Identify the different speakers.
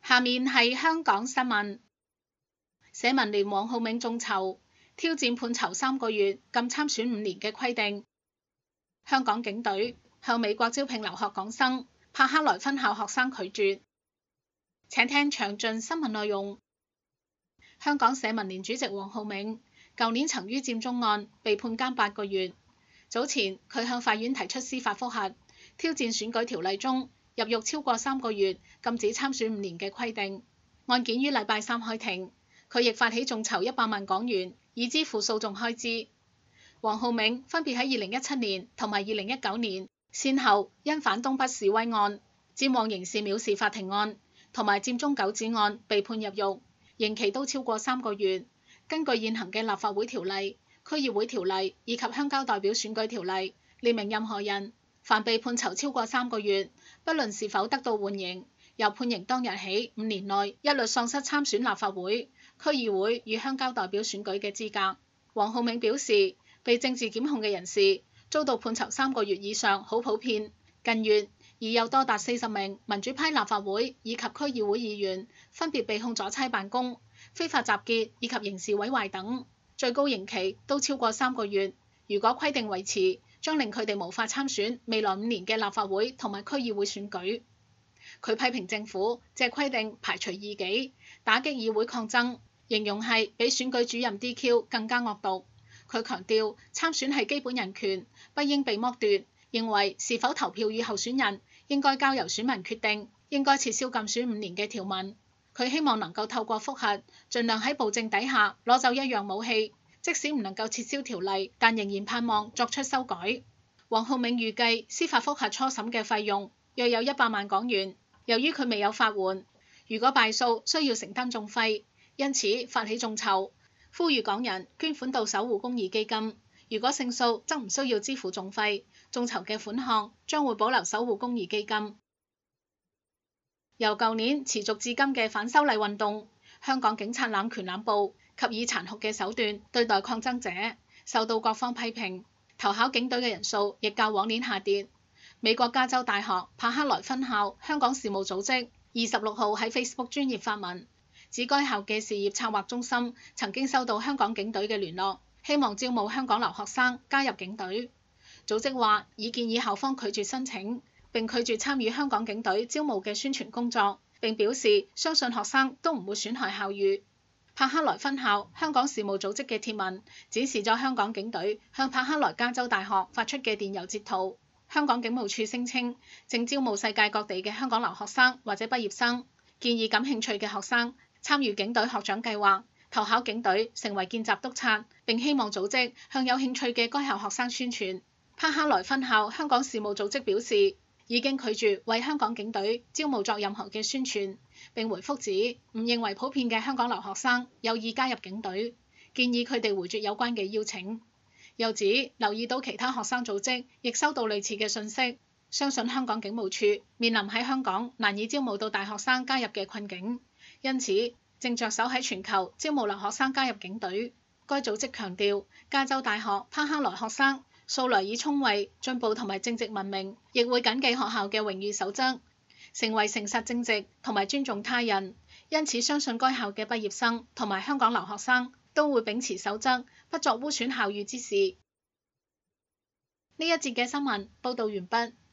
Speaker 1: 下面係香港新聞。社民連黃浩銘眾籌挑戰判囚3個月、禁參選5年嘅規定。香港警隊向美國招聘留學港生，柏克萊分校學生拒絕。請聽詳盡新聞內容。香港社民連主席黃浩銘舊年曾於佔中案被判監8個月。早前佢向法院提出司法覆核，挑戰選舉條例中入獄超過3個月、禁止參選5年嘅規定。案件於禮拜3開庭，佢亦發起眾籌100萬港元，以支付訴訟開支。黃浩銘分別喺2017年同埋2019年，先後因反東北示威案、佔旺刑事藐視法庭案同埋佔中九子案被判入獄，刑期都超過3個月。根據現行嘅立法會條例、區議會條例以及鄉郊代表選舉條例，列明任何人凡被判囚超過3個月，不論是否得到緩刑，由判刑當日起5年內一律喪失參選立法會、區議會與鄉郊代表選舉嘅資格。黃浩銘表示，被政治檢控嘅人士遭到判囚3個月以上好普遍。近月已有多達40名民主派立法會以及區議會議員分別被控阻差辦公、非法集結以及刑事毀壞等，最高刑期都超過3個月。如果規定維持，將令佢哋無法參選未來5年嘅立法會同埋區議會選舉。佢批評政府借規定排除異己，打擊議會抗爭，形容係比選舉主任 DQ 更加惡毒。佢強調參選係基本人權，不應被剝奪，認為是否投票與候選人應該交由選民決定，應該撤銷禁選5年嘅條文。佢希望能夠透過覆核，盡量喺暴政底下攞走一樣武器，即使唔能夠撤銷條例，但仍然盼望作出修改。黃浩銘預計司法覆核初審嘅費用約有100萬港元，由於佢未有法援，如果敗訴需要承擔訟費，因此發起眾籌，呼籲港人捐款到守護公義基金。如果勝訴則唔需要支付訟費，眾籌嘅款項將會保留守護公義基金。由舊年持續至今嘅反修例運動，香港警察濫權濫捕及以殘酷嘅手段對待抗爭者，受到各方批評。投考警隊嘅人數亦較往年下跌。美國加州大學柏克萊分校香港事務組織26號喺 Facebook 專頁發文，指該校嘅事業策劃中心曾經收到香港警隊嘅聯絡，希望招募香港留學生加入警隊。組織話已建議校方拒絕申請，並拒絕參與香港警隊招募嘅宣傳工作，並表示相信學生都唔會損害校譽。柏克萊分校香港事務組織嘅貼文展示咗香港警隊向柏克萊加州大學發出嘅電郵截圖。香港警務處聲稱正招募世界各地嘅香港留學生或者畢業生，建議感興趣嘅學生參與警隊學長計劃，投考警隊成為見習督察，並希望組織向有興趣嘅該校學生宣傳。柏克萊分校香港事務組織表示，已經拒絕為香港警隊招募作任何嘅宣傳，並回覆指唔認為普遍嘅香港留學生有意加入警隊，建議佢哋回絕有關嘅邀請。又指留意到其他學生組織亦收到類似嘅訊息，相信香港警務處面臨喺香港難以招募到大學生加入嘅困境，因此正着手喺全球招募留學生加入警隊。該組織強調，加州大學柏克萊學生素來以聰慧、進步同埋正直聞名，亦會謹記學校嘅榮譽守則，成為誠實正直同埋尊重他人。因此相信該校嘅畢業生同埋香港留學生都會秉持守則，不作污損校譽之事。呢一節嘅新聞報導完畢。